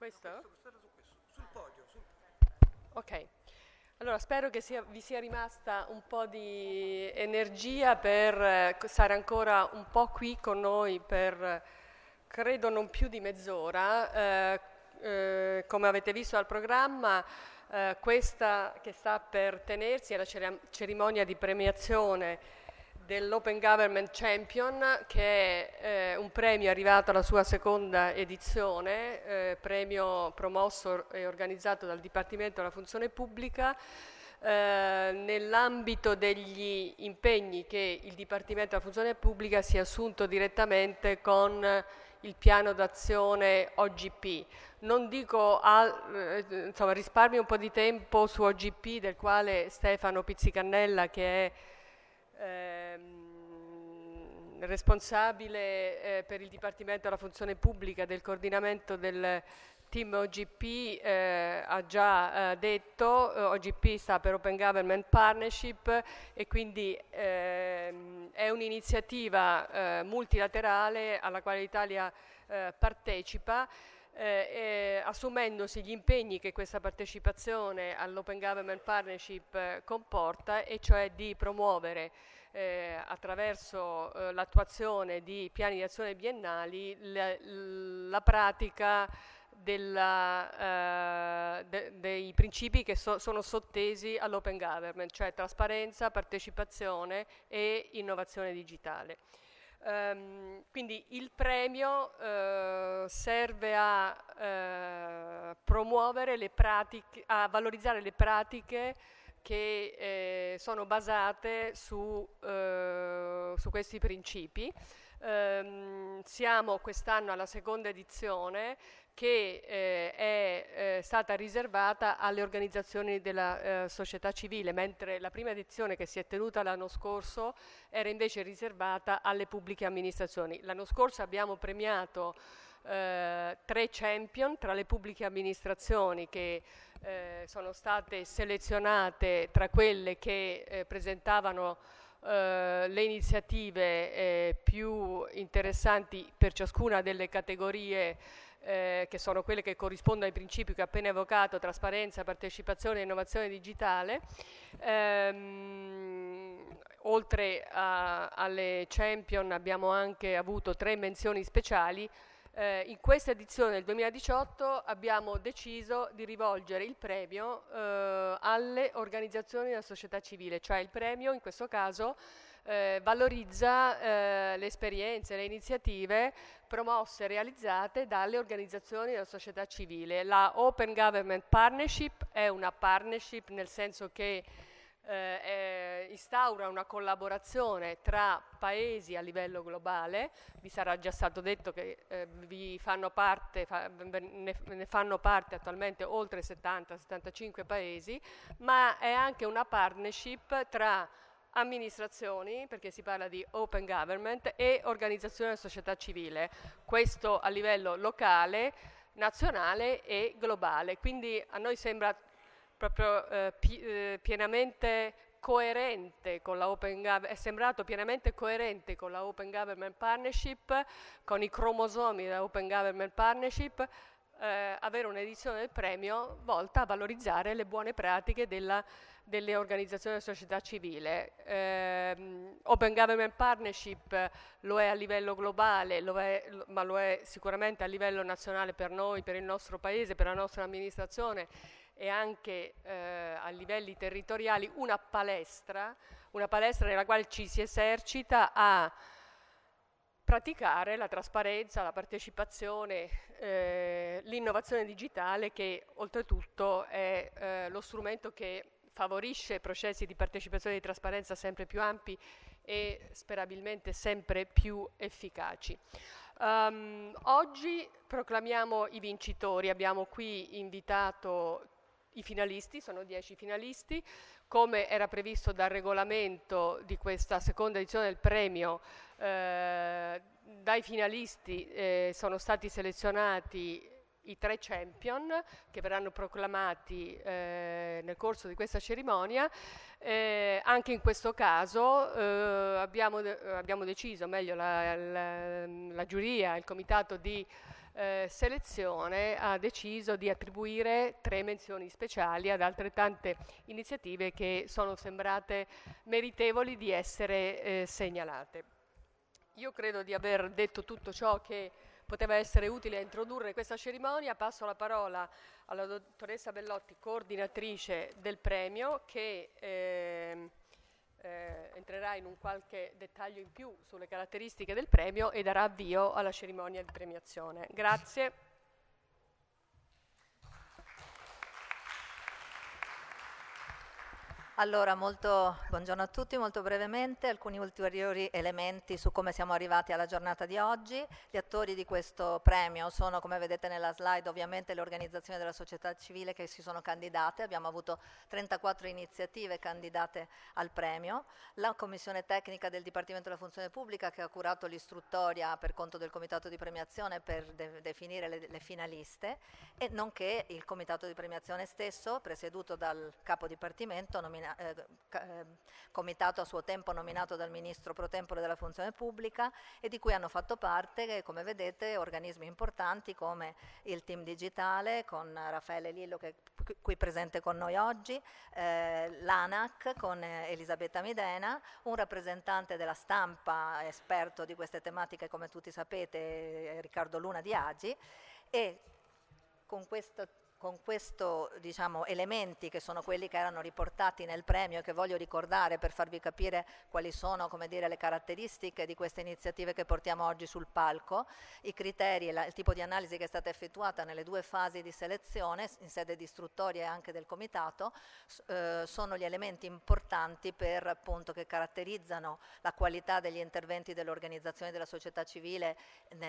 Questo? Sul podio. Ok. Allora, spero che vi sia rimasta un po' di energia per stare ancora un po' qui con noi per, credo, non più di mezz'ora. Come avete visto dal programma, questa che sta per tenersi è la cerimonia di premiazione dell'Open Government Champion, che è un premio arrivato alla sua seconda edizione, premio promosso e organizzato dal Dipartimento della Funzione Pubblica, nell'ambito degli impegni che il Dipartimento della Funzione Pubblica si è assunto direttamente con il piano d'azione OGP. Non dico, insomma, risparmio un po' di tempo su OGP, del quale Stefano Pizzicannella, che è responsabile per il Dipartimento della Funzione Pubblica del coordinamento del team OGP, ha già detto. OGP sta per Open Government Partnership e quindi è un'iniziativa multilaterale alla quale l'Italia partecipa, assumendosi gli impegni che questa partecipazione all'Open Government Partnership comporta, e cioè di promuovere attraverso l'attuazione di piani di azione biennali la pratica dei principi che sono sottesi all'Open Government, cioè trasparenza, partecipazione e innovazione digitale. Quindi il premio serve a promuovere le pratiche, a valorizzare le pratiche che sono basate su questi principi. Siamo quest'anno alla seconda edizione, che è stata riservata alle organizzazioni della società civile, mentre la prima edizione, che si è tenuta l'anno scorso, era invece riservata alle pubbliche amministrazioni. L'anno scorso abbiamo premiato 3 champion tra le pubbliche amministrazioni che sono state selezionate tra quelle che presentavano le iniziative più interessanti per ciascuna delle categorie, che sono quelle che corrispondono ai principi che ho appena evocato: trasparenza, partecipazione e innovazione digitale. Oltre alle champion abbiamo anche avuto 3 menzioni speciali. In questa edizione del 2018 abbiamo deciso di rivolgere il premio alle organizzazioni della società civile, cioè il premio in questo caso valorizza le esperienze, le iniziative promosse e realizzate dalle organizzazioni della società civile. La Open Government Partnership è una partnership nel senso che instaura una collaborazione tra paesi a livello globale. Vi sarà già stato detto che ne fanno parte attualmente oltre 70-75 paesi, ma è anche una partnership tra amministrazioni, perché si parla di open government, e organizzazioni della società civile, questo a livello locale, nazionale e globale. Quindi a noi sembra proprio pienamente coerente con la Open Government, è sembrato pienamente coerente con la Open Government Partnership, con i cromosomi della Open Government Partnership, avere un'edizione del premio volta a valorizzare le buone pratiche delle organizzazioni della società civile. Open Government Partnership lo è a livello globale, ma lo è sicuramente a livello nazionale per noi, per il nostro paese, per la nostra amministrazione, e anche a livelli territoriali una palestra nella quale ci si esercita a praticare la trasparenza, la partecipazione, l'innovazione digitale, che oltretutto è lo strumento che favorisce processi di partecipazione e di trasparenza sempre più ampi e sperabilmente sempre più efficaci. Oggi proclamiamo i vincitori. Abbiamo qui invitato i finalisti, sono 10 finalisti. Come era previsto dal regolamento di questa seconda edizione del premio, dai finalisti sono stati selezionati i 3 champion che verranno proclamati nel corso di questa cerimonia. Anche in questo caso abbiamo deciso, meglio la giuria, il comitato di selezione ha deciso di attribuire 3 menzioni speciali ad altrettante iniziative che sono sembrate meritevoli di essere segnalate. Io credo di aver detto tutto ciò che poteva essere utile a introdurre questa cerimonia. Passo la parola alla dottoressa Bellotti, coordinatrice del premio, che entrerà in un qualche dettaglio in più sulle caratteristiche del premio e darà avvio alla cerimonia di premiazione. Grazie. Allora, buongiorno a tutti, molto brevemente alcuni ulteriori elementi su come siamo arrivati alla giornata di oggi. Gli attori di questo premio sono, come vedete nella slide, ovviamente le organizzazioni della società civile che si sono candidate. Abbiamo avuto 34 iniziative candidate al premio, la commissione tecnica del Dipartimento della Funzione Pubblica che ha curato l'istruttoria per conto del comitato di premiazione per definire le finaliste, e nonché il comitato di premiazione stesso, presieduto dal capo dipartimento, comitato a suo tempo nominato dal Ministro pro tempore della Funzione Pubblica, e di cui hanno fatto parte, come vedete, organismi importanti come il team digitale con Raffaele Lillo, che è qui presente con noi oggi, l'ANAC con Elisabetta Midena, un rappresentante della stampa esperto di queste tematiche, come tutti sapete, Riccardo Luna di Agi, e con questo diciamo, elementi che sono quelli che erano riportati nel premio e che voglio ricordare per farvi capire quali sono, come dire, le caratteristiche di queste iniziative che portiamo oggi sul palco, i criteri e il tipo di analisi che è stata effettuata nelle 2 fasi di selezione in sede di istruttoria e anche del comitato, sono gli elementi importanti per, appunto, che caratterizzano la qualità degli interventi delle organizzazioni della società civile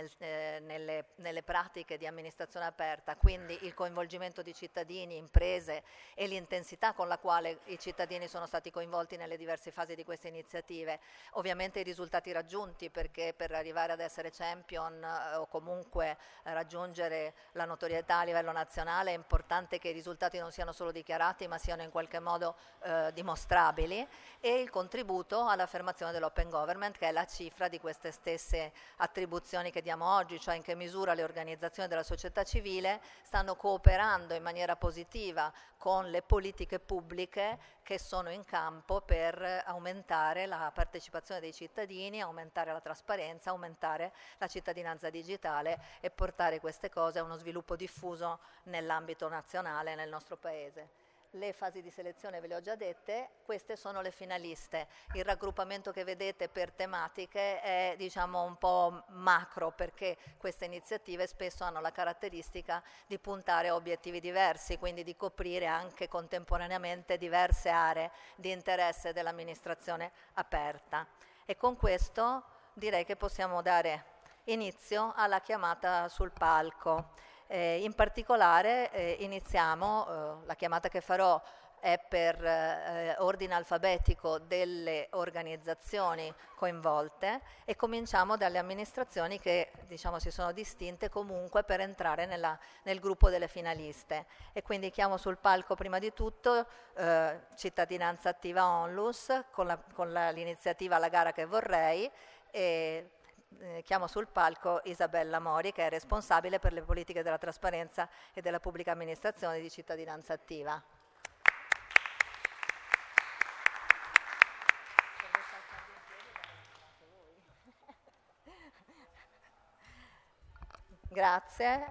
nelle pratiche di amministrazione aperta, quindi il coinvolgimento di cittadini, imprese e l'intensità con la quale i cittadini sono stati coinvolti nelle diverse fasi di queste iniziative. Ovviamente i risultati raggiunti, perché per arrivare ad essere champion o comunque raggiungere la notorietà a livello nazionale è importante che i risultati non siano solo dichiarati ma siano in qualche modo dimostrabili, e il contributo all'affermazione dell'open government, che è la cifra di queste stesse attribuzioni che diamo oggi, cioè in che misura le organizzazioni della società civile stanno cooperando in maniera positiva con le politiche pubbliche che sono in campo per aumentare la partecipazione dei cittadini, aumentare la trasparenza, aumentare la cittadinanza digitale e portare queste cose a uno sviluppo diffuso nell'ambito nazionale nel nostro Paese. Le fasi di selezione ve le ho già dette, queste sono le finaliste. Il raggruppamento che vedete per tematiche è, diciamo, un po' macro, perché queste iniziative spesso hanno la caratteristica di puntare a obiettivi diversi, quindi di coprire anche contemporaneamente diverse aree di interesse dell'amministrazione aperta. E con questo direi che possiamo dare inizio alla chiamata sul palco. In particolare iniziamo, la chiamata che farò è per ordine alfabetico delle organizzazioni coinvolte, e cominciamo dalle amministrazioni che, diciamo, si sono distinte comunque per entrare nel gruppo delle finaliste, e quindi chiamo sul palco prima di tutto Cittadinanza Attiva Onlus con l'iniziativa La gara che vorrei, e chiamo sul palco Isabella Mori, che è responsabile per le politiche della trasparenza e della pubblica amministrazione di Cittadinanza Attiva. Grazie.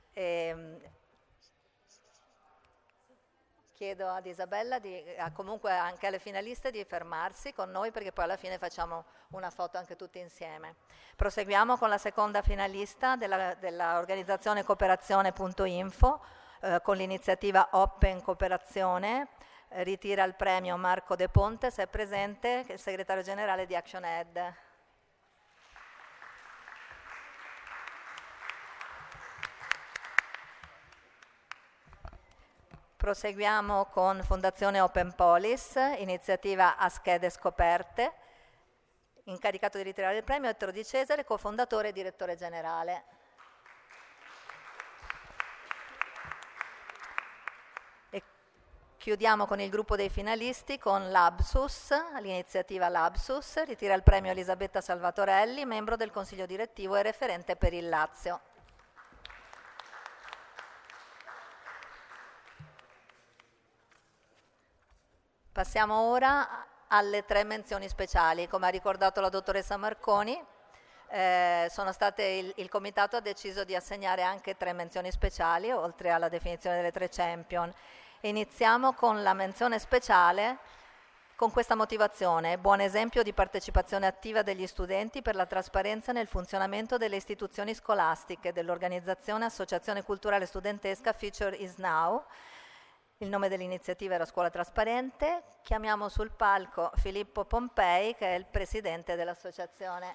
Chiedo ad Isabella, comunque anche alle finaliste, di fermarsi con noi, perché poi alla fine facciamo una foto anche tutti insieme. Proseguiamo con la seconda finalista della organizzazione cooperazione.info, con l'iniziativa Open Cooperazione. Ritira il premio Marco De Ponte, se è presente, che è il segretario generale di ActionEd. Proseguiamo con Fondazione Open Police, iniziativa a schede scoperte. Incaricato di ritirare il premio Ettore Di Cesare, cofondatore e direttore generale. E chiudiamo con il gruppo dei finalisti con Labsus, l'iniziativa Labsus. Ritira il premio Elisabetta Salvatorelli, membro del Consiglio direttivo e referente per il Lazio. Passiamo ora alle 3 menzioni speciali. Come ha ricordato la dottoressa Marconi, il comitato ha deciso di assegnare anche 3 menzioni speciali, oltre alla definizione delle 3 champion. Iniziamo con la menzione speciale con questa motivazione: buon esempio di partecipazione attiva degli studenti per la trasparenza nel funzionamento delle istituzioni scolastiche, dell'organizzazione Associazione Culturale Studentesca Future is Now. Il nome dell'iniziativa era Scuola Trasparente. Chiamiamo sul palco Filippo Pompei, che è il presidente dell'associazione.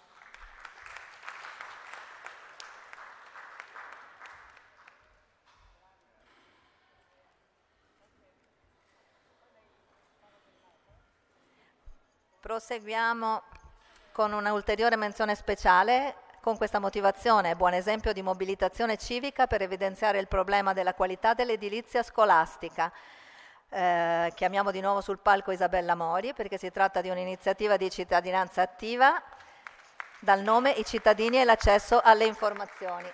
Proseguiamo con una ulteriore menzione speciale con questa motivazione: buon esempio di mobilitazione civica per evidenziare il problema della qualità dell'edilizia scolastica. Chiamiamo di nuovo sul palco Isabella Mori, perché si tratta di un'iniziativa di cittadinanza attiva dal nome I cittadini e l'accesso alle informazioni.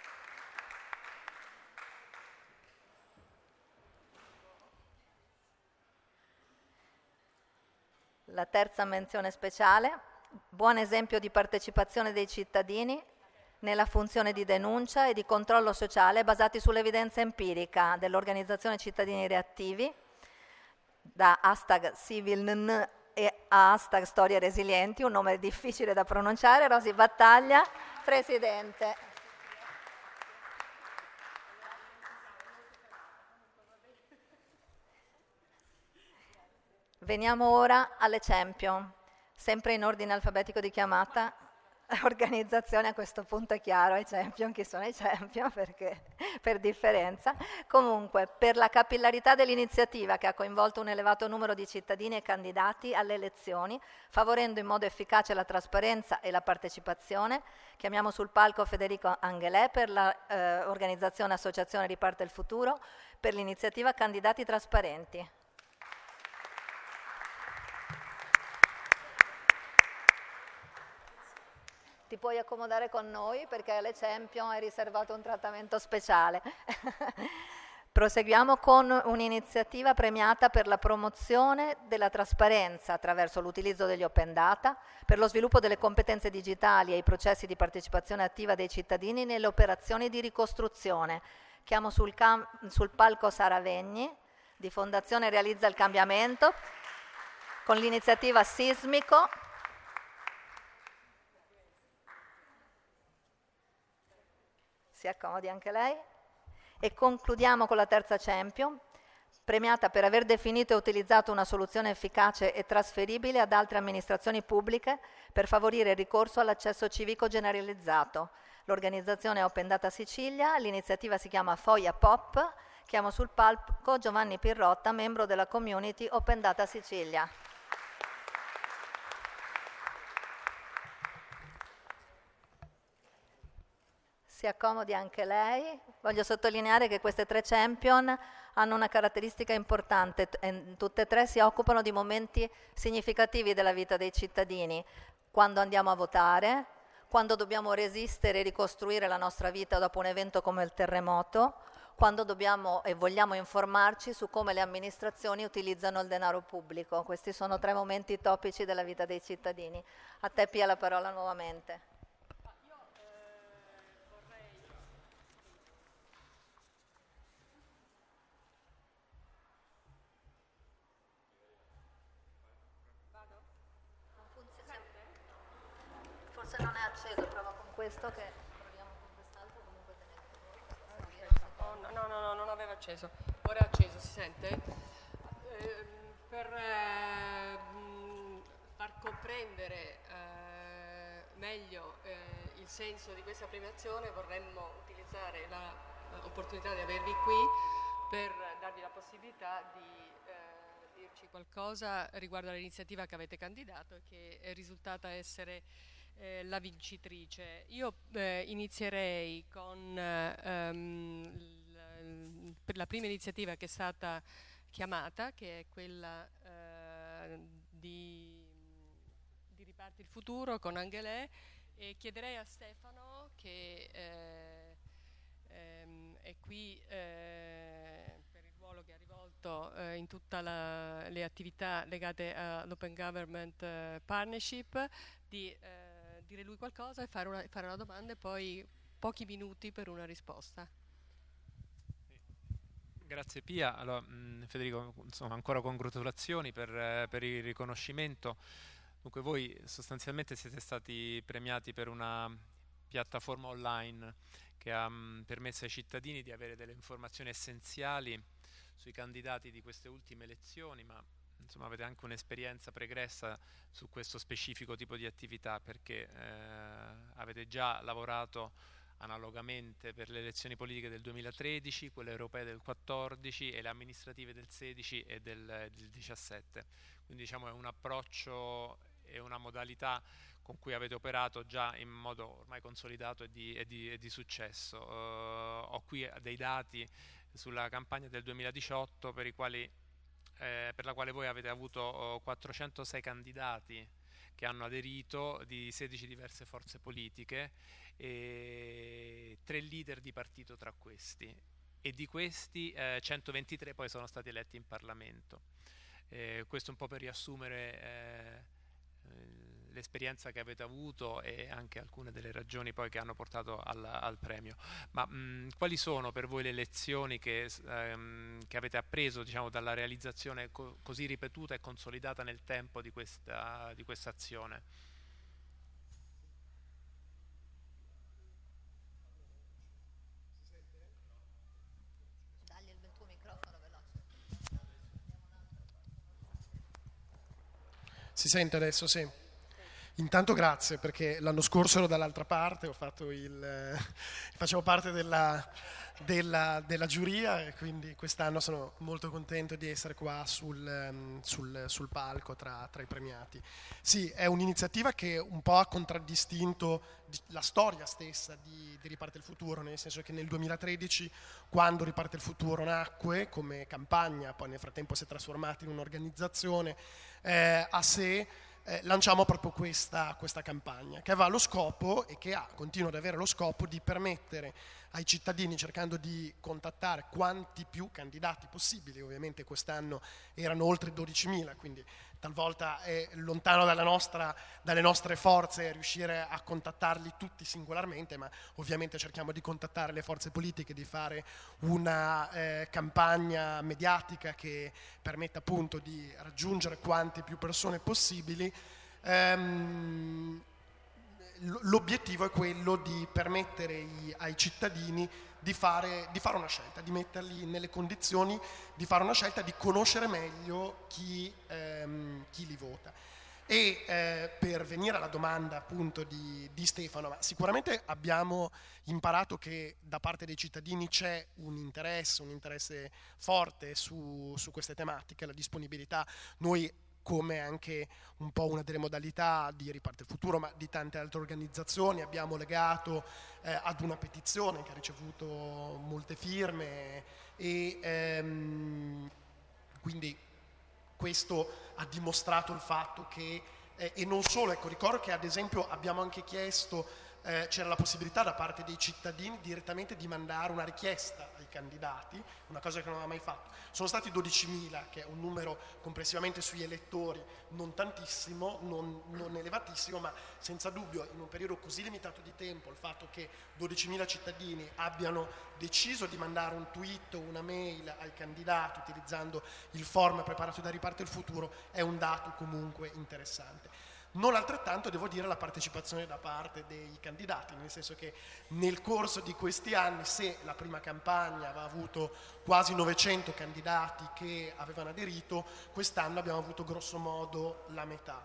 La terza menzione speciale: buon esempio di partecipazione dei cittadini nella funzione di denuncia e di controllo sociale basati sull'evidenza empirica dell'organizzazione Cittadini Reattivi, da #CivilN e a #Storie Resilienti, un nome difficile da pronunciare. Rosy Battaglia, presidente. Veniamo ora alle champion, sempre in ordine alfabetico di chiamata. Organizzazione, a questo punto è chiaro, i champion, chi sono i champion, perché per differenza. Comunque, per la capillarità dell'iniziativa, che ha coinvolto un elevato numero di cittadini e candidati alle elezioni, favorendo in modo efficace la trasparenza e la partecipazione, chiamiamo sul palco Federico Angelè per l'organizzazione Associazione Riparte il Futuro, per l'iniziativa Candidati Trasparenti. Ti puoi accomodare con noi, perché alle champion è riservato un trattamento speciale. Proseguiamo con un'iniziativa premiata per la promozione della trasparenza attraverso l'utilizzo degli open data, per lo sviluppo delle competenze digitali e i processi di partecipazione attiva dei cittadini nelle operazioni di ricostruzione. Chiamo sul palco Sara Vegni, di Fondazione Realizza il Cambiamento, con l'iniziativa Sismico. Si accomodi anche lei. E concludiamo con la terza champion, premiata per aver definito e utilizzato una soluzione efficace e trasferibile ad altre amministrazioni pubbliche per favorire il ricorso all'accesso civico generalizzato. L'organizzazione è Open Data Sicilia, l'iniziativa si chiama Foia Pop. Chiamo sul palco Giovanni Pirrotta, membro della community Open Data Sicilia. Si accomodi anche lei. Voglio sottolineare che queste 3 champion hanno una caratteristica importante: tutte e 3 si occupano di momenti significativi della vita dei cittadini, quando andiamo a votare, quando dobbiamo resistere e ricostruire la nostra vita dopo un evento come il terremoto, quando dobbiamo e vogliamo informarci su come le amministrazioni utilizzano il denaro pubblico. Questi sono 3 momenti topici della vita dei cittadini. A te Pia la parola nuovamente. Forse non è acceso, prova con questo, che proviamo con quest'altro, comunque No, non aveva acceso. Ora è acceso, si sente? Per far comprendere meglio il senso di questa premiazione, vorremmo utilizzare l'opportunità di avervi qui per darvi la possibilità di dirci qualcosa riguardo all'iniziativa che avete candidato e che è risultata essere la vincitrice. Io inizierei con per la prima iniziativa che è stata chiamata, che è quella di Riparte il Futuro con Angelè, e chiederei a Stefano, che è qui per il ruolo che ha rivolto coinvolto in tutte le attività legate all'Open Government Partnership, di dire lui qualcosa e fare una domanda e poi pochi minuti per una risposta. Grazie Pia. Allora, Federico, insomma, ancora congratulazioni per il riconoscimento. Dunque voi sostanzialmente siete stati premiati per una piattaforma online che ha permesso ai cittadini di avere delle informazioni essenziali sui candidati di queste ultime elezioni, ma insomma avete anche un'esperienza pregressa su questo specifico tipo di attività, perché avete già lavorato analogamente per le elezioni politiche del 2013, quelle europee del 2014 e le amministrative del 16 e del 17. Quindi diciamo è un approccio e una modalità con cui avete operato già in modo ormai consolidato e di successo. Ho qui dei dati sulla campagna del 2018 per la quale voi avete avuto 406 candidati che hanno aderito di 16 diverse forze politiche e 3 leader di partito tra questi, e di questi 123 poi sono stati eletti in Parlamento. Questo un po' per riassumere l'esperienza che avete avuto e anche alcune delle ragioni poi che hanno portato al premio. Ma quali sono per voi le lezioni che avete appreso, diciamo, dalla realizzazione così ripetuta e consolidata nel tempo di questa azione? Dagli il tuo microfono veloce. Si sente adesso? Sì. Intanto grazie, perché l'anno scorso ero dall'altra parte, facevo parte della giuria e quindi quest'anno sono molto contento di essere qua sul palco tra i premiati. Sì, è un'iniziativa che un po' ha contraddistinto la storia stessa di Riparte il Futuro, nel senso che nel 2013, quando Riparte il Futuro nacque come campagna, poi nel frattempo si è trasformata in un'organizzazione a sé, lanciamo proprio questa campagna che aveva lo scopo e che continua ad avere lo scopo di permettere ai cittadini, cercando di contattare quanti più candidati possibili. Ovviamente quest'anno erano oltre 12.000, quindi talvolta è lontano dalle nostre forze riuscire a contattarli tutti singolarmente, ma ovviamente cerchiamo di contattare le forze politiche, di fare una campagna mediatica che permetta appunto di raggiungere quante più persone possibili. L'obiettivo è quello di permettere ai cittadini di fare una scelta, di metterli nelle condizioni di fare una scelta, di conoscere meglio chi li vota. E per venire alla domanda appunto di Stefano, sicuramente abbiamo imparato che da parte dei cittadini c'è un interesse forte su queste tematiche, la disponibilità. Noi, come anche un po' una delle modalità di Riparte il Futuro, ma di tante altre organizzazioni, abbiamo legato ad una petizione che ha ricevuto molte firme e quindi questo ha dimostrato il fatto che, e non solo, ecco, ricordo che ad esempio abbiamo anche chiesto, c'era la possibilità da parte dei cittadini direttamente di mandare una richiesta ai candidati, una cosa che non aveva mai fatto. Sono stati 12.000, che è un numero complessivamente sugli elettori non tantissimo, non elevatissimo, ma senza dubbio in un periodo così limitato di tempo il fatto che 12.000 cittadini abbiano deciso di mandare un tweet o una mail ai candidati utilizzando il form preparato da Riparte il Futuro è un dato comunque interessante. Non altrettanto devo dire la partecipazione da parte dei candidati, nel senso che nel corso di questi anni, se la prima campagna aveva avuto quasi 900 candidati che avevano aderito, quest'anno abbiamo avuto grosso modo la metà.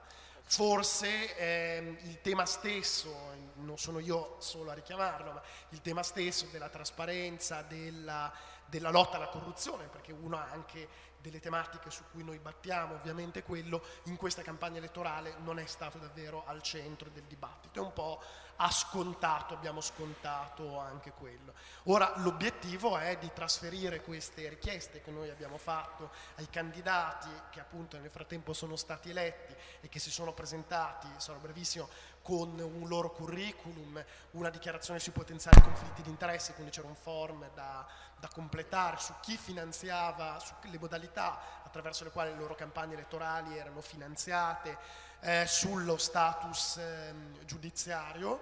Forse il tema stesso, non sono io solo a richiamarlo, ma il tema stesso della trasparenza, della lotta alla corruzione, perché uno ha anche delle tematiche su cui noi battiamo, ovviamente quello in questa campagna elettorale non è stato davvero al centro del dibattito, è un po' abbiamo scontato anche quello. Ora l'obiettivo è di trasferire queste richieste che noi abbiamo fatto ai candidati che appunto nel frattempo sono stati eletti e che si sono presentati, sarò brevissimo, con un loro curriculum, una dichiarazione sui potenziali conflitti di interesse, quindi c'era un form da completare su chi finanziava, sulle modalità attraverso le quali le loro campagne elettorali erano finanziate, sullo status giudiziario.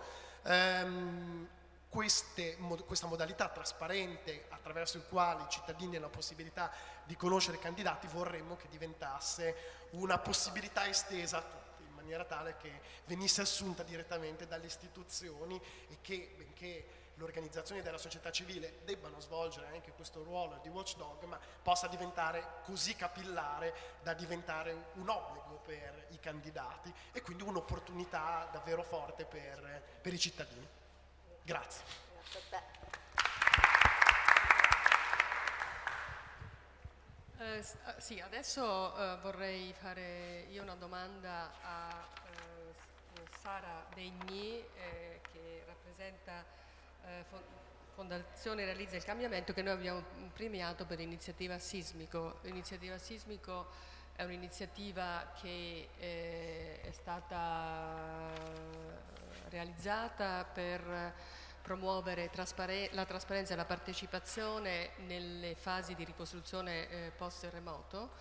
Questa modalità trasparente attraverso il quale i cittadini hanno la possibilità di conoscere i candidati vorremmo che diventasse una possibilità estesa a tutti, in maniera tale che venisse assunta direttamente dalle istituzioni e che, benché le organizzazioni della società civile debbano svolgere anche questo ruolo di watchdog, ma possa diventare così capillare da diventare un obbligo per i candidati e quindi un'opportunità davvero forte per i cittadini. Grazie. Grazie a te. Sì, adesso vorrei fare io una domanda a Sara Degni, che rappresenta Fondazione Realizza il Cambiamento, che noi abbiamo premiato per Iniziativa Sismico. L'Iniziativa Sismico è un'iniziativa che è stata realizzata per promuovere la trasparenza e la partecipazione nelle fasi di ricostruzione post-terremoto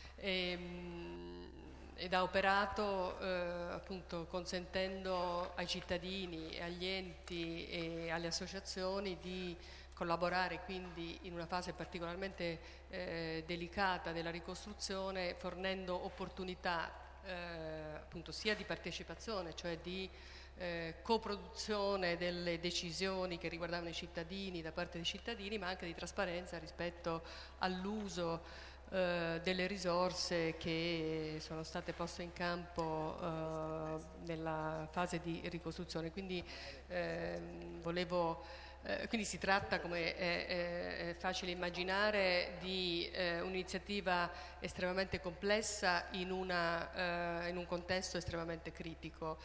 ed ha operato appunto consentendo ai cittadini, agli enti e alle associazioni di collaborare quindi in una fase particolarmente delicata della ricostruzione, fornendo opportunità appunto sia di partecipazione, cioè di coproduzione delle decisioni che riguardavano i cittadini da parte dei cittadini, ma anche di trasparenza rispetto all'uso delle risorse che sono state poste in campo nella fase di ricostruzione. Quindi quindi si tratta, come è facile immaginare, di un'iniziativa estremamente complessa in un contesto estremamente critico.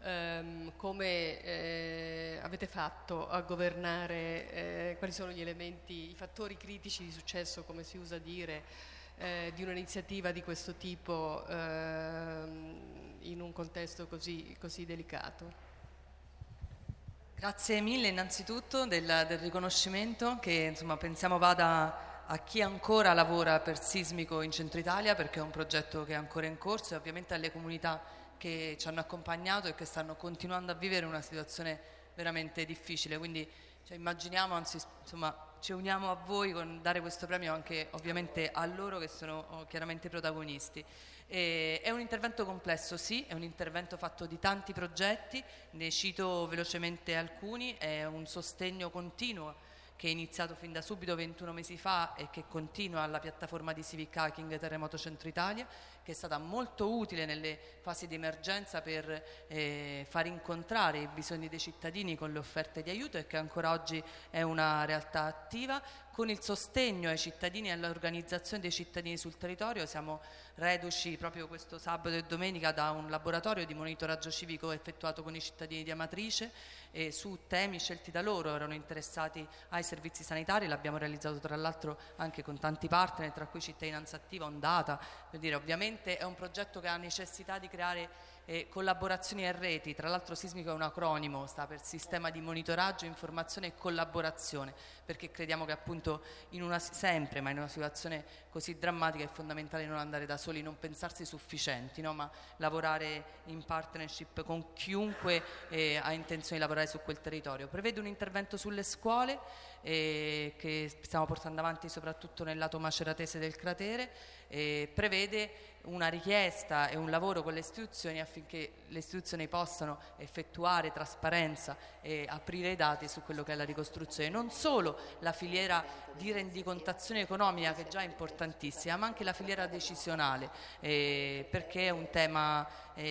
Come avete fatto a governare, quali sono gli elementi, i fattori critici di successo, come si usa dire, di un'iniziativa di questo tipo in un contesto così delicato? Grazie mille innanzitutto del riconoscimento che insomma, pensiamo vada a chi ancora lavora per Sismico in Centro Italia, perché è un progetto che è ancora in corso, e ovviamente alle comunità che ci hanno accompagnato e che stanno continuando a vivere una situazione veramente difficile. Quindi immaginiamo, anzi insomma, ci uniamo a voi con dare questo premio anche ovviamente a loro che sono chiaramente protagonisti. È un intervento complesso, sì, è un intervento fatto di tanti progetti, ne cito velocemente alcuni. È un sostegno continuo che è iniziato fin da subito 21 mesi fa e che continua alla piattaforma di Civic Hacking Terremoto Centro Italia, che è stata molto utile nelle fasi di emergenza per far incontrare i bisogni dei cittadini con le offerte di aiuto e che ancora oggi è una realtà attiva. Con il sostegno ai cittadini e all'organizzazione dei cittadini sul territorio siamo reduci proprio questo sabato e domenica da un laboratorio di monitoraggio civico effettuato con i cittadini di Amatrice su temi scelti da loro, erano interessati ai servizi sanitari. L'abbiamo realizzato tra l'altro anche con tanti partner, tra cui Cittadinanza Attiva, Ondata. Per dire, ovviamente è un progetto che ha necessità di creare collaborazioni e reti. Tra l'altro Sismico è un acronimo, sta per Sistema di Monitoraggio, Informazione e Collaborazione, perché crediamo che appunto in una situazione così drammatica è fondamentale non andare da soli, non pensarsi sufficienti, no? Ma lavorare in partnership con chiunque ha intenzione di lavorare su quel territorio. Prevede un intervento sulle scuole che stiamo portando avanti soprattutto nel lato maceratese del cratere, prevede una richiesta e un lavoro con le istituzioni affinché le istituzioni possano effettuare trasparenza e aprire i dati su quello che è la ricostruzione, non solo la filiera di rendicontazione economica, che già è importantissima, ma anche la filiera decisionale, perché è un tema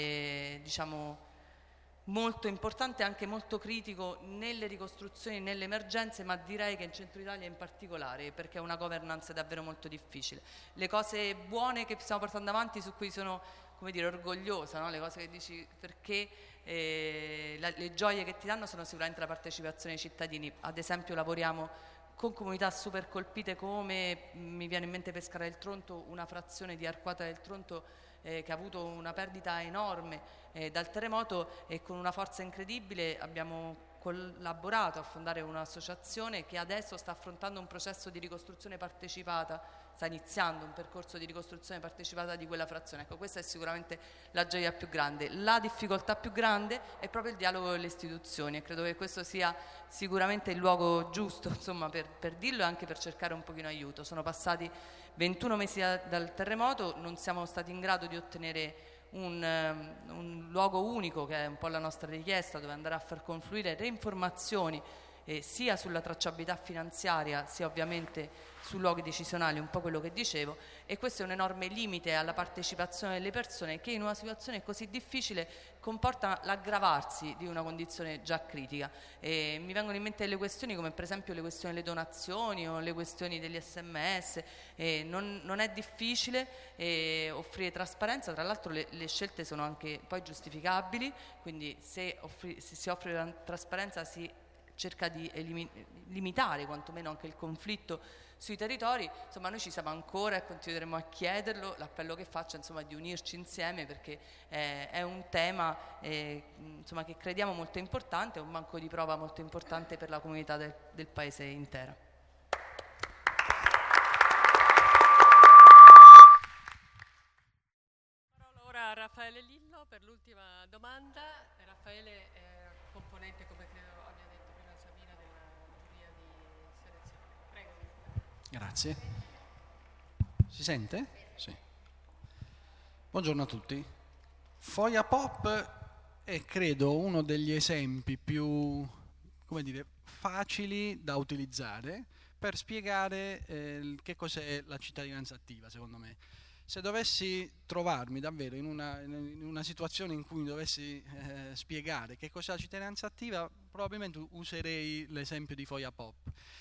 diciamo molto importante e anche molto critico nelle ricostruzioni, nelle emergenze, ma direi che in Centro Italia in particolare, perché è una governance davvero molto difficile. Le cose buone che stiamo portando avanti, su cui sono, come dire, orgogliosa, no? Le cose che dici perché le gioie che ti danno sono sicuramente la partecipazione ai cittadini. Ad esempio lavoriamo con comunità super colpite come mi viene in mente Pescara del Tronto, una frazione di Arquata del Tronto che ha avuto una perdita enorme dal terremoto, e con una forza incredibile abbiamo collaborato a fondare un'associazione che adesso sta affrontando un processo di ricostruzione partecipata, sta iniziando un percorso di ricostruzione partecipata di quella frazione. Ecco, questa è sicuramente la gioia più grande. La difficoltà più grande è proprio il dialogo con le istituzioni, e credo che questo sia sicuramente il luogo giusto, insomma, per dirlo e anche per cercare un pochino aiuto. Sono passati 21 mesi dal terremoto, non siamo stati in grado di ottenere un luogo unico, che è un po' la nostra richiesta, dove andare a far confluire le informazioni sia sulla tracciabilità finanziaria sia ovviamente sui luoghi decisionali, un po' quello che dicevo, e questo è un enorme limite alla partecipazione delle persone, che in una situazione così difficile comporta l'aggravarsi di una condizione già critica. Mi vengono in mente delle questioni come per esempio le questioni delle donazioni o le questioni degli SMS. Non è difficile offrire trasparenza, tra l'altro le scelte sono anche poi giustificabili, quindi se si offre la trasparenza si cerca di limitare quantomeno anche il conflitto sui territori. Insomma, noi ci siamo ancora e continueremo a chiederlo. L'appello che faccio, insomma, è di unirci insieme, perché è un tema insomma, che crediamo molto importante, è un banco di prova molto importante per la comunità del paese intera. Parola ora a Raffaele Lillo per l'ultima domanda. Raffaele è componente, come credo abbia detto prima Sabina, della giuria di selezione. Prego. Grazie. Si sente? Sì. Buongiorno a tutti. Foglia Pop è credo uno degli esempi più, come dire, facili da utilizzare per spiegare che cos'è la cittadinanza attiva, secondo me. Se dovessi trovarmi davvero in una situazione in cui dovessi spiegare che cos'è la cittadinanza attiva, probabilmente userei l'esempio di Foglia Pop.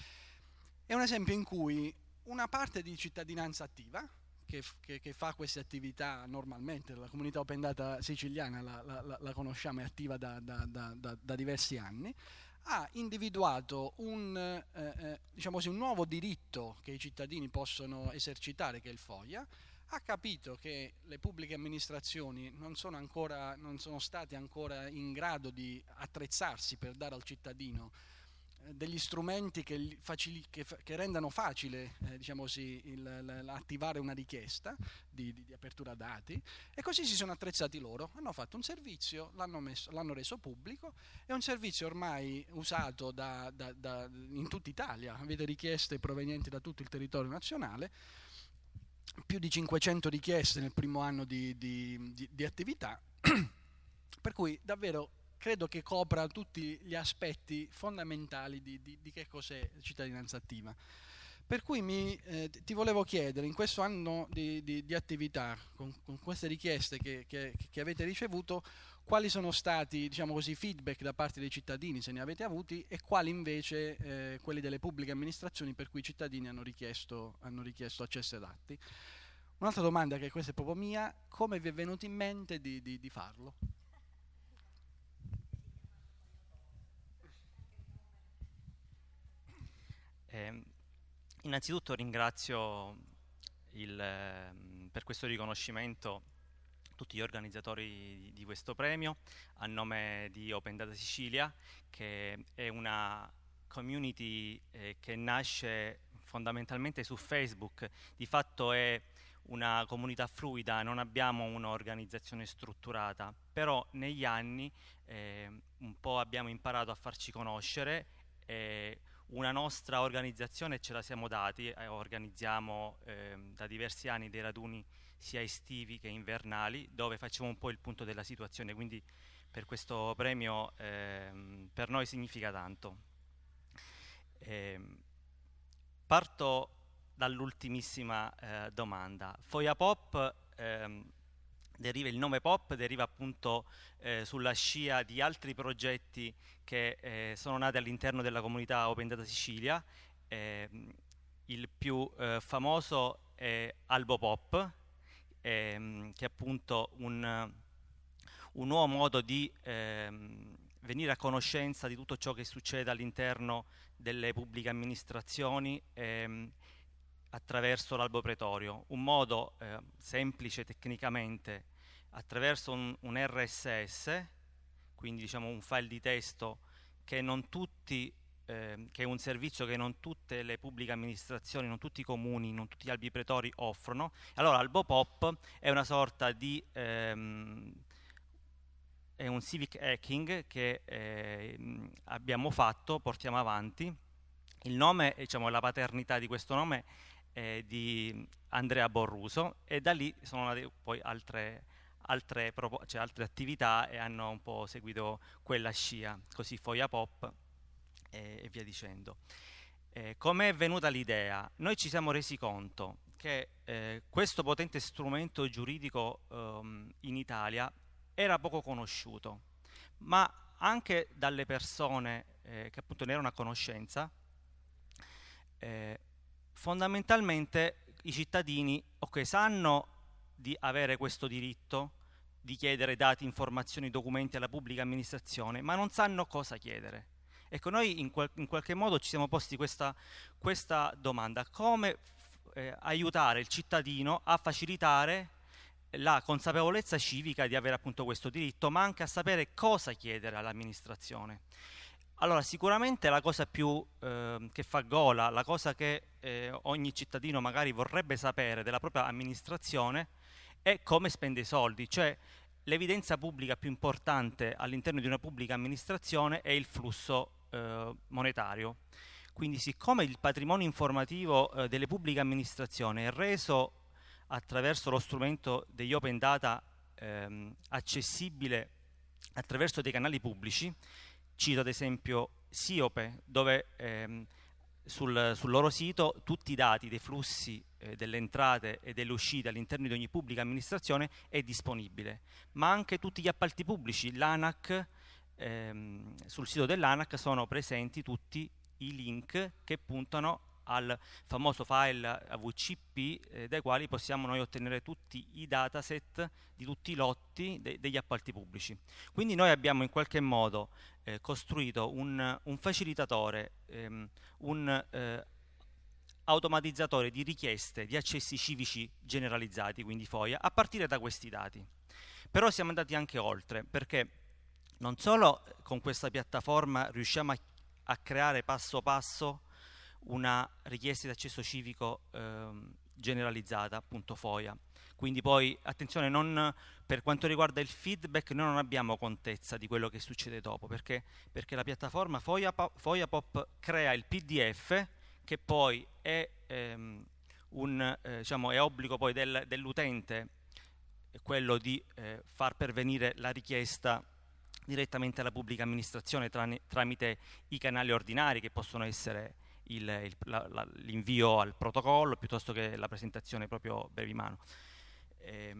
È un esempio in cui una parte di cittadinanza attiva, che fa queste attività normalmente, la comunità Open Data siciliana la conosciamo, è attiva da diversi anni, ha individuato diciamo così, un nuovo diritto che i cittadini possono esercitare, che è il Foglia. Ha capito che le pubbliche amministrazioni non sono state ancora in grado di attrezzarsi per dare al cittadino degli strumenti che rendano facile diciamo così, attivare una richiesta di apertura dati, e così si sono attrezzati loro, hanno fatto un servizio, l'hanno reso pubblico. È un servizio ormai usato in tutta Italia, avete richieste provenienti da tutto il territorio nazionale, più di 500 richieste nel primo anno di attività, per cui davvero credo che copra tutti gli aspetti fondamentali di che cos'è cittadinanza attiva. Per cui ti volevo chiedere, in questo anno di attività, con queste richieste che avete ricevuto, quali sono stati, diciamo così, feedback da parte dei cittadini, se ne avete avuti, e quali invece quelli delle pubbliche amministrazioni, per cui i cittadini hanno richiesto accesso ad atti. Un'altra domanda, che questa è proprio mia: come vi è venuto in mente di farlo? Innanzitutto ringrazio per questo riconoscimento tutti gli organizzatori di questo premio, a nome di Open Data Sicilia, che è una community che nasce fondamentalmente su Facebook. Di fatto è una comunità fluida, non abbiamo un'organizzazione strutturata, però negli anni un po' abbiamo imparato a farci conoscere. Una nostra organizzazione ce la siamo dati, organizziamo da diversi anni dei raduni sia estivi che invernali, dove facciamo un po' il punto della situazione, quindi per questo premio per noi significa tanto. Parto dall'ultimissima domanda. Foglia Pop, il nome Pop deriva appunto sulla scia di altri progetti che sono nati all'interno della comunità Open Data Sicilia. Il più famoso è Albo Pop, che è appunto un nuovo modo di venire a conoscenza di tutto ciò che succede all'interno delle pubbliche amministrazioni attraverso l'albo pretorio, un modo semplice tecnicamente, attraverso un RSS, quindi diciamo un file di testo che non tutti che è un servizio che non tutte le pubbliche amministrazioni, non tutti i comuni, non tutti gli albi pretori offrono. Allora AlboPop è una sorta di è un civic hacking che abbiamo fatto, portiamo avanti. Il nome, diciamo, la paternità di questo nome è di Andrea Borruso, e da lì sono nate poi altre attività e hanno un po' seguito quella scia, così FOIAPOP e via dicendo. Come è venuta l'idea? Noi ci siamo resi conto che questo potente strumento giuridico in Italia era poco conosciuto, ma anche dalle persone che appunto ne erano a conoscenza. Fondamentalmente i cittadini sanno di avere questo diritto di chiedere dati, informazioni, documenti alla pubblica amministrazione, ma non sanno cosa chiedere. Ecco, noi in qualche modo ci siamo posti questa domanda: come aiutare il cittadino a facilitare la consapevolezza civica di avere appunto questo diritto, ma anche a sapere cosa chiedere all'amministrazione. Allora, sicuramente la cosa più che fa gola, la cosa che ogni cittadino magari vorrebbe sapere della propria amministrazione è come spende i soldi, cioè l'evidenza pubblica più importante all'interno di una pubblica amministrazione è il flusso monetario. Quindi, siccome il patrimonio informativo delle pubbliche amministrazioni è reso attraverso lo strumento degli open data accessibile attraverso dei canali pubblici, cito ad esempio Siope, dove sul loro sito tutti i dati dei flussi delle entrate e delle uscite all'interno di ogni pubblica amministrazione è disponibile, ma anche tutti gli appalti pubblici, l'ANAC, sul sito dell'ANAC sono presenti tutti i link che puntano al famoso file AVCP dai quali possiamo noi ottenere tutti i dataset di tutti i lotti degli appalti pubblici. Quindi noi abbiamo in qualche modo costruito un facilitatore, un automatizzatore di richieste di accessi civici generalizzati, quindi FOIA, a partire da questi dati. Però siamo andati anche oltre, perché non solo con questa piattaforma riusciamo a creare passo passo una richiesta di accesso civico generalizzata, appunto FOIA. Quindi poi, attenzione, per quanto riguarda il feedback noi non abbiamo contezza di quello che succede dopo, perché la piattaforma FOIAPOP crea il PDF che poi è obbligo poi dell'utente quello di far pervenire la richiesta direttamente alla pubblica amministrazione tramite i canali ordinari, che possono essere l'invio al protocollo piuttosto che la presentazione proprio brevi mano. E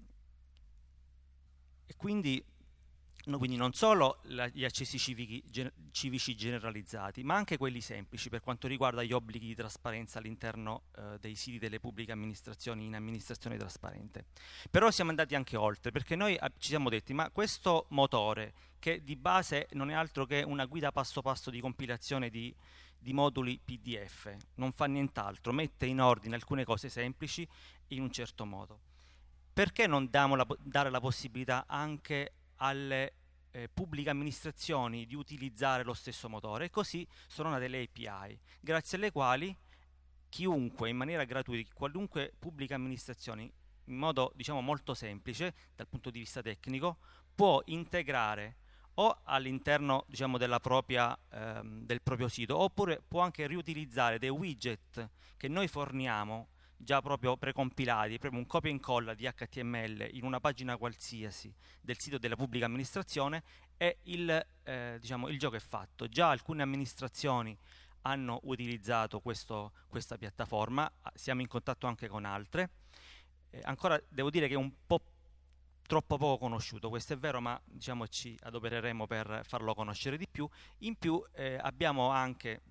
quindi non solo gli accessi civici generalizzati, ma anche quelli semplici per quanto riguarda gli obblighi di trasparenza all'interno dei siti delle pubbliche amministrazioni in amministrazione trasparente. Però siamo andati anche oltre, perché noi ci siamo detti: ma questo motore, che di base non è altro che una guida passo passo di compilazione di moduli PDF, non fa nient'altro, mette in ordine alcune cose semplici in un certo modo. Perché non dare la possibilità anche alle pubbliche amministrazioni di utilizzare lo stesso motore? E così sono nate le API, grazie alle quali chiunque, in maniera gratuita, qualunque pubblica amministrazione, in modo molto semplice dal punto di vista tecnico, può integrare o all'interno del proprio sito, oppure può anche riutilizzare dei widget che noi forniamo già proprio precompilati, proprio un copia e incolla di HTML in una pagina qualsiasi del sito della pubblica amministrazione, e il gioco è fatto. Già alcune amministrazioni hanno utilizzato questa piattaforma, siamo in contatto anche con altre. Ancora devo dire che è un po' troppo poco conosciuto, questo è vero, ma ci adopereremo per farlo conoscere di più. In più abbiamo anche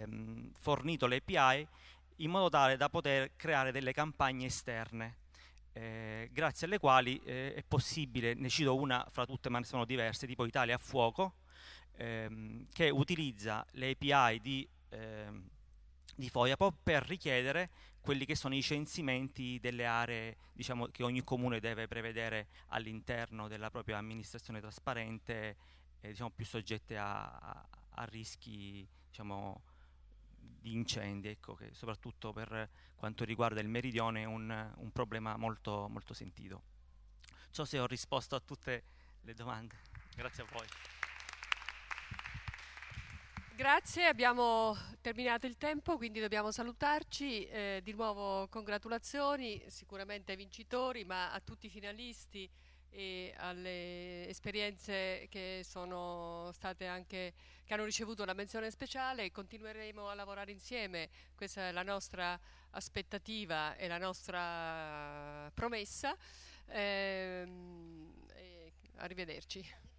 fornito le API in modo tale da poter creare delle campagne esterne grazie alle quali è possibile, ne cito una fra tutte ma ne sono diverse, tipo Italia a Fuoco, che utilizza le API di FOIAPOP per richiedere quelli che sono i censimenti delle aree, diciamo, che ogni comune deve prevedere all'interno della propria amministrazione trasparente, diciamo, più soggette a rischi, diciamo, di incendi, ecco, che soprattutto per quanto riguarda il meridione è un problema molto, molto sentito. Non so se ho risposto a tutte le domande. Grazie a voi. Grazie, abbiamo terminato il tempo, quindi dobbiamo salutarci. Di nuovo congratulazioni sicuramente ai vincitori, ma a tutti i finalisti e alle esperienze che sono state anche, che hanno ricevuto la menzione speciale. Continueremo a lavorare insieme, questa è la nostra aspettativa e la nostra promessa. Arrivederci.